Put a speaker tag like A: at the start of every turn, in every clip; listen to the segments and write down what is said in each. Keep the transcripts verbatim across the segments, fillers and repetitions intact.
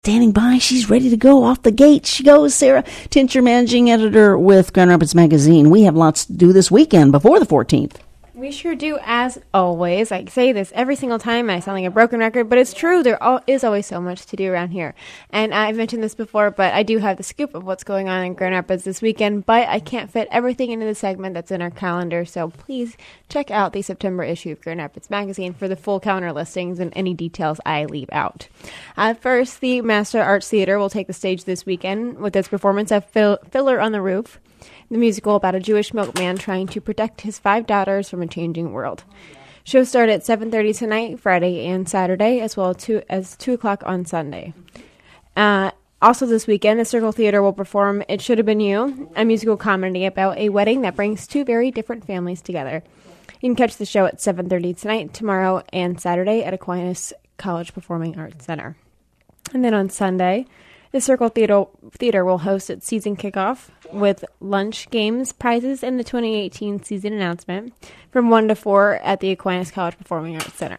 A: Standing by, she's ready to go. Off the gate she goes. Sarah Tincher, managing editor with Grand Rapids Magazine. We have lots to do this weekend before the fourteenth.
B: We sure do, as always. I say this every single time. I sound like a broken record, but it's true. There is always so much to do around here. And I've mentioned this before, but I do have the scoop of what's going on in Grand Rapids this weekend, but I can't fit everything into the segment that's in our calendar, so please check out the September issue of Grand Rapids Magazine for the full calendar listings and any details I leave out. Uh, first, the Master Arts Theater will take the stage this weekend with its performance of Fill- Fiddler on the Roof, the musical about a Jewish milkman trying to protect his five daughters from a changing world. Shows start at seven thirty tonight, Friday and Saturday, as well as two, as two o'clock on Sunday. Uh, also this weekend, the Circle Theater will perform It Should Have Been You, a musical comedy about a wedding that brings two very different families together. You can catch the show at seven thirty tonight, tomorrow, and Saturday at Aquinas College Performing Arts Center. And then on Sunday, the Circle Theater, Theater will host its season kickoff with lunch, games, prizes, and the twenty eighteen season announcement from one to four at the Aquinas College Performing Arts Center.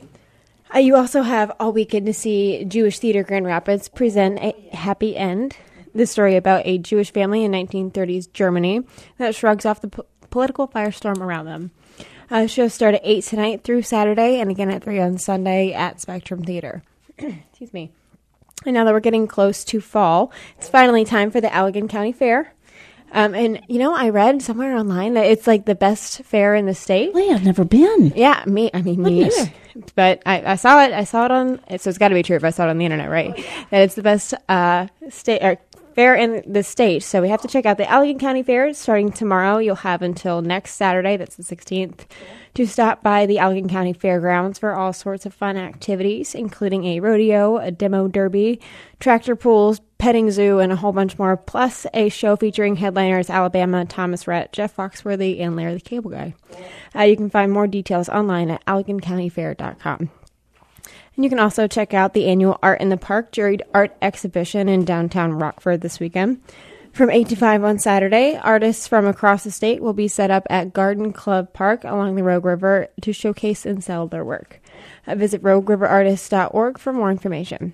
B: Uh, you also have all weekend to see Jewish Theater Grand Rapids present A Happy End, the story about a Jewish family in nineteen thirties Germany that shrugs off the po political firestorm around them. Uh, shows start at eight tonight through Saturday, and again at three on Sunday at Spectrum Theater. Excuse me. And now that we're getting close to fall, it's finally time for the Allegan County Fair. Um, and, you know, I read somewhere online that it's like the best fair in the state.
A: Well, I've never been.
B: Yeah, me, I mean, me either. But I, I saw it, I saw it on, so it's got to be true if I saw it on the internet, right? That it's the best uh, state or fair in the state. So we have to check out the Allegan County Fair starting tomorrow. You'll have until next Saturday, that's the sixteenth, to stop by the Allegan County Fairgrounds for all sorts of fun activities, including a rodeo, a demo derby, tractor pulls, petting zoo, and a whole bunch more, plus a show featuring headliners Alabama, Thomas Rhett, Jeff Foxworthy, and Larry the Cable Guy. Uh, you can find more details online at allegan county fair dot com. And you can also check out the annual Art in the Park juried art exhibition in downtown Rockford this weekend. From eight to five on Saturday, artists from across the state will be set up at Garden Club Park along the Rogue River to showcase and sell their work. Uh, visit rogue river artists dot org for more information.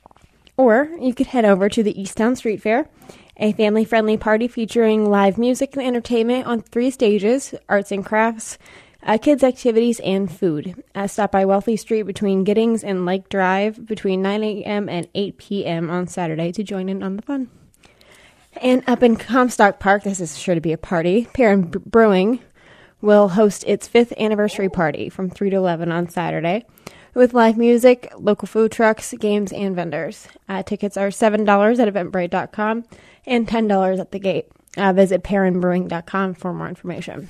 B: Or you could head over to the Easttown Street Fair, a family-friendly party featuring live music and entertainment on three stages, arts and crafts, uh, kids' activities, and food. Uh, stop by Wealthy Street between Giddings and Lake Drive between nine a m and eight p m on Saturday to join in on the fun. And up in Comstock Park, this is sure to be a party, Perrin Brewing will host its fifth anniversary party from three to eleven on Saturday with live music, local food trucks, games, and vendors. Uh, tickets are seven dollars at eventbrite dot com and ten dollars at the gate. Uh, visit perrin brewing dot com for more information.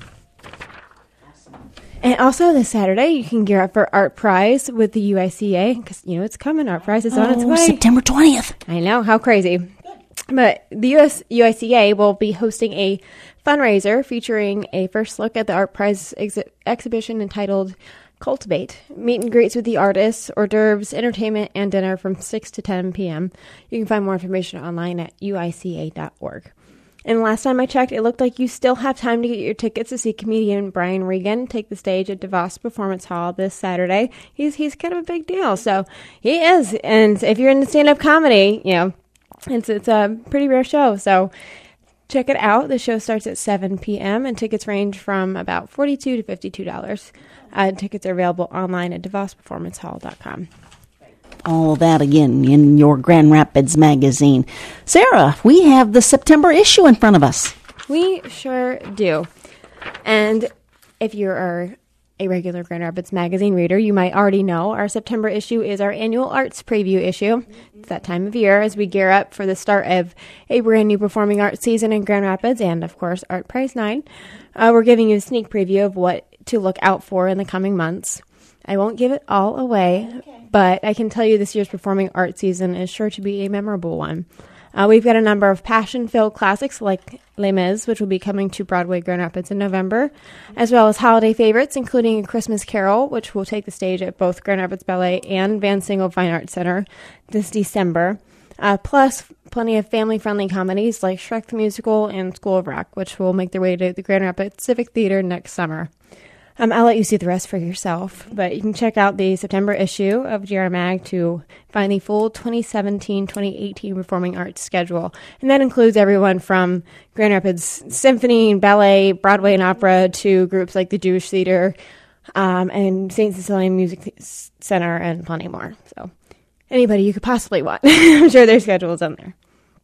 B: And also this Saturday, you can gear up for Art Prize with the U I C A, because, you know, it's coming. Art Prize is oh, on its way.
A: September twentieth.
B: I know, how crazy. But the U S U I C A will be hosting a fundraiser featuring a first look at the Art Prize ex exhibition entitled Cultivate. Meet and greets with the artists, hors d'oeuvres, entertainment, and dinner from six to ten p m You can find more information online at U I C A dot org. And last time I checked, it looked like you still have time to get your tickets to see comedian Brian Regan take the stage at DeVos Performance Hall this Saturday. He's he's kind of a big deal, so he is. And if you're into stand-up comedy, you know, it's it's a pretty rare show, so check it out. The show starts at seven p m and tickets range from about forty-two to fifty-two dollars. Uh, tickets are available online at devos performance hall dot com.
A: All that again in your Grand Rapids Magazine. Sarah, we have the September issue in front of us.
B: We sure do. And if you are a regular Grand Rapids Magazine reader, you might already know our September issue is our annual arts preview issue. It's that time of year as we gear up for the start of a brand new performing arts season in Grand Rapids and, of course, Art Prize nine. Uh, we're giving you a sneak preview of what to look out for in the coming months. I won't give it all away, okay, but I can tell you this year's performing arts season is sure to be a memorable one. Uh, we've got a number of passion-filled classics like Les Mis, which will be coming to Broadway Grand Rapids in November, as well as holiday favorites, including A Christmas Carol, which will take the stage at both Grand Rapids Ballet and Van Singel Fine Arts Center this December, uh, plus plenty of family-friendly comedies like Shrek the Musical and School of Rock, which will make their way to the Grand Rapids Civic Theater next summer. Um, I'll let you see the rest for yourself, but you can check out the September issue of G R Mag to find the full twenty seventeen twenty eighteen Performing Arts schedule. And that includes everyone from Grand Rapids Symphony, Ballet, Broadway and Opera to groups like the Jewish Theater um, and Saint Cecilia Music Center and plenty more. So anybody you could possibly want. I'm sure their schedule is on there.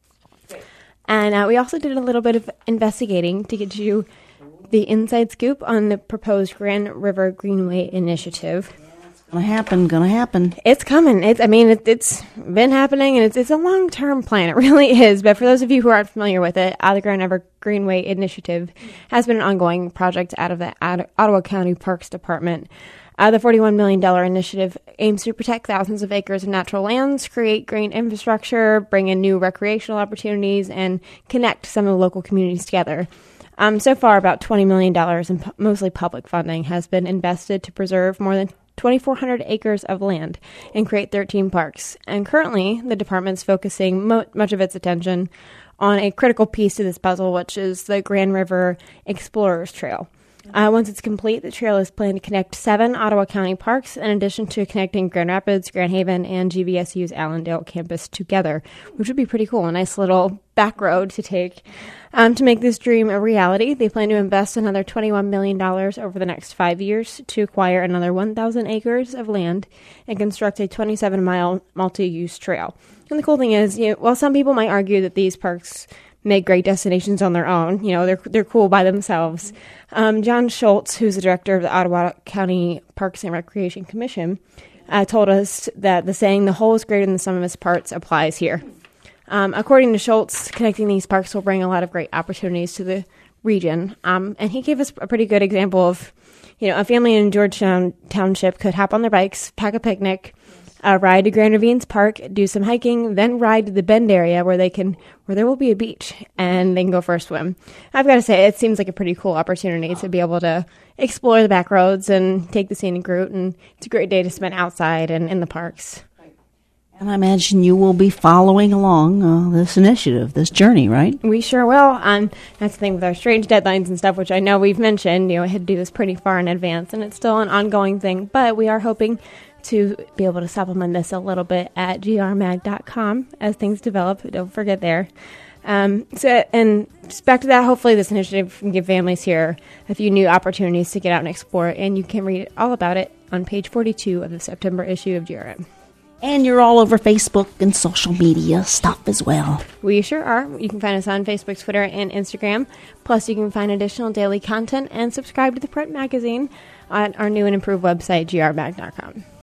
B: And uh, we also did a little bit of investigating to get you the inside scoop on the proposed Grand River Greenway initiative.
A: Gonna happen, gonna happen.
B: It's coming. It's, I mean, it, it's been happening, and it's it's a long-term plan. It really is. But for those of you who aren't familiar with it, uh, the Grand River Greenway initiative has been an ongoing project out of the Ad- Ottawa County Parks Department. Uh, the forty-one million dollars initiative aims to protect thousands of acres of natural lands, create green infrastructure, bring in new recreational opportunities, and connect some of the local communities together. Um, so far, about twenty million dollars in pu- mostly public funding has been invested to preserve more than twenty-four hundred acres of land and create thirteen parks. And currently, the department's focusing mo- much of its attention on a critical piece to this puzzle, which is the Grand River Explorers Trail. Uh, once it's complete, the trail is planned to connect seven Ottawa County parks, in addition to connecting Grand Rapids, Grand Haven, and G V S U's Allendale campus together, which would be pretty cool. A nice little back road to take. Um, to make this dream a reality, they plan to invest another twenty-one million dollars over the next five years to acquire another one thousand acres of land and construct a twenty-seven mile multi-use trail. And the cool thing is, you know, while some people might argue that these parks make great destinations on their own, you know, they're they're cool by themselves. Um, John Schultz, who's the director of the Ottawa County Parks and Recreation Commission, uh, told us that the saying, "the whole is greater than the sum of its parts," applies here. Um, according to Schultz, connecting these parks will bring a lot of great opportunities to the region. Um, and he gave us a pretty good example of, you know, a family in Georgetown Township could hop on their bikes, pack a picnic, uh, ride to Grand Ravines Park, do some hiking, then ride to the Bend area where they can, where there will be a beach, and they can go for a swim. I've got to say, it seems like a pretty cool opportunity to be able to explore the back roads and take the scenic route, and it's a great day to spend outside and in the parks.
A: And I imagine you will be following along uh, this initiative, this journey, right?
B: We sure will. Um, that's the thing with our strange deadlines and stuff, which I know we've mentioned. You know, I had to do this pretty far in advance, and it's still an ongoing thing. But we are hoping to be able to supplement this a little bit at g r mag dot com as things develop. Don't forget there. Um, so, and just back to that, hopefully this initiative can give families here a few new opportunities to get out and explore, and you can read all about it on page forty-two of the September issue of G R M.
A: And you're all over Facebook and social media stuff as well.
B: We sure are. You can find us on Facebook, Twitter, and Instagram. Plus, you can find additional daily content and subscribe to the print magazine on our new and improved website, g r mag dot com.